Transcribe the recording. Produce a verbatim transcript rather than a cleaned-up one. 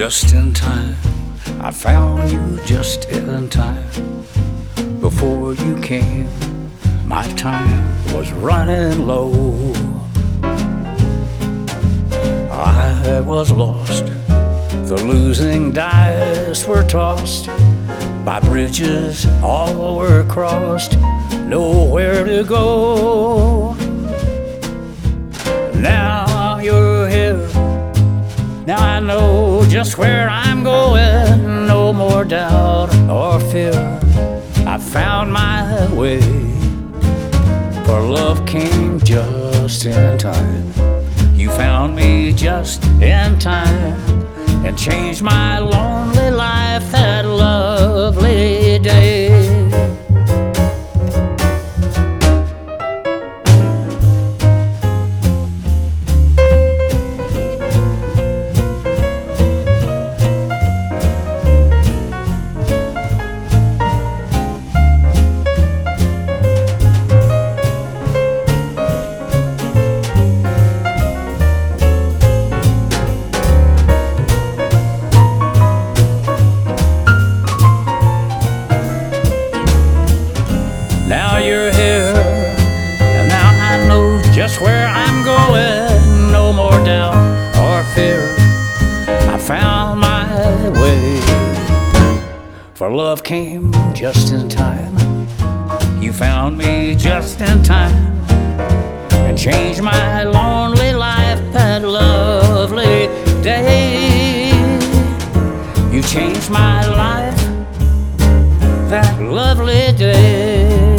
just in time. I found you just in time. Before you came, my time was running low. I was lost, the losing dice were tossed, by bridges all were crossed, nowhere to go. Now you're here, now I know just where I'm going. No more doubt or fear, I found my way. For love came just in time. You found me just in time and changed my lonely life that lovely day. Now you're here, and now I know just where I'm going. No more doubt or fear, I found my way. For love came just in time. You found me just in time and changed my lonely life that lovely day. You changed my life that lovely day.